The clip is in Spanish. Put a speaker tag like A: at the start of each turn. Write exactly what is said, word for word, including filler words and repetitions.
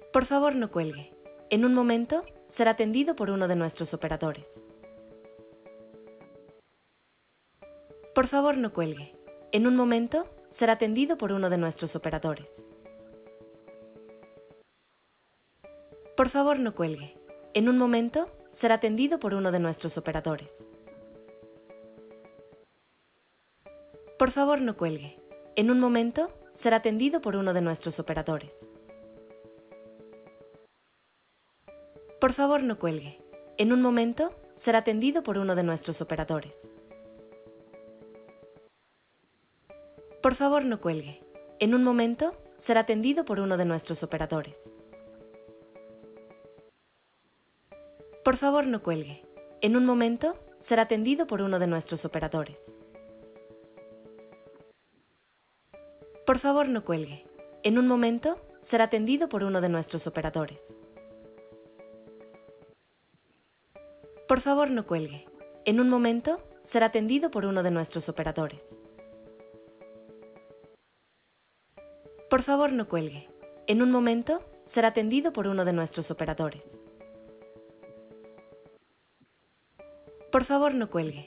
A: Por favor, no cuelgue. En un momento, será atendido por uno de nuestros operadores. Por favor, no cuelgue. En un momento, será atendido por uno de nuestros operadores. Por favor, no cuelgue. En un momento, será atendido por uno de nuestros operadores. Por favor, no cuelgue. En un momento, será atendido por uno de nuestros operadores. Por favor, no cuelgue. En un momento, será atendido por uno de nuestros operadores. Por favor, no cuelgue. En un momento, será atendido por uno de nuestros operadores. Por favor, no cuelgue. En un momento, será atendido por uno de nuestros operadores. Por favor, no cuelgue. En un momento, será atendido por uno de nuestros operadores. Por favor, no cuelgue. En un momento, será atendido por uno de nuestros operadores. Por favor, no cuelgue. En un momento, será atendido por uno de nuestros operadores. Por favor, no cuelgue.